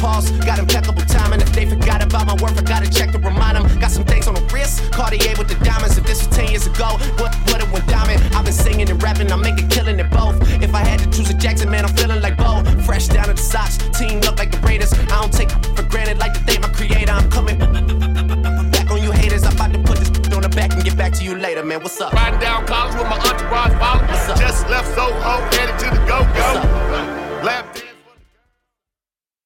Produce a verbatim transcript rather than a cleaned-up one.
pause, got impeccable timing. If they forgot about my worth, I gotta check to remind them. Got some things on the wrist, Cartier with the diamonds. If this was ten years ago, what, what it went diamond? I've been singing and rapping, I'm making killing it both. If I had to choose a Jackson, man, I'm feeling like Bo. Fresh down to the socks, team look like the Raiders. I don't take for granted like the day my creator. I'm coming back on you haters. I'm about to put this on the back and get back to you later, man. What's up? Riding down college with my entourage following. What's up? Just left Soho, headed to the go-go. What's up? Left